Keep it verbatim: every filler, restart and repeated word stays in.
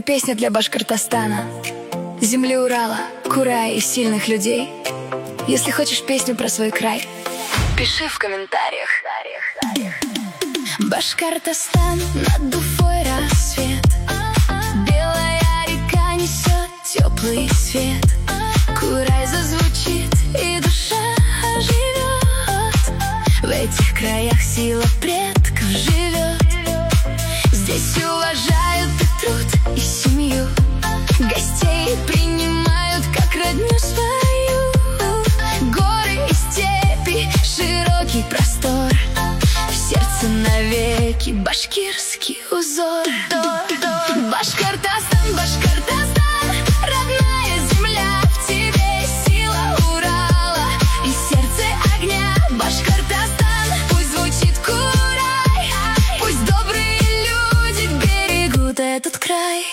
Песня для Башкортостана, земли Урала, Курая и сильных людей. Если хочешь песню про свой край, пиши в комментариях. Башкортостан, над Уфой рассвет, белая река несет теплый свет. Курай зазвучит и душа оживет. В этих краях сила предков живет. Здесь уважают и труд, и семью. Гостей принимают как родню свою. Горы и степи, широкий простор. В сердце навеки башкирский узор. Башкортостан, Башкортостан.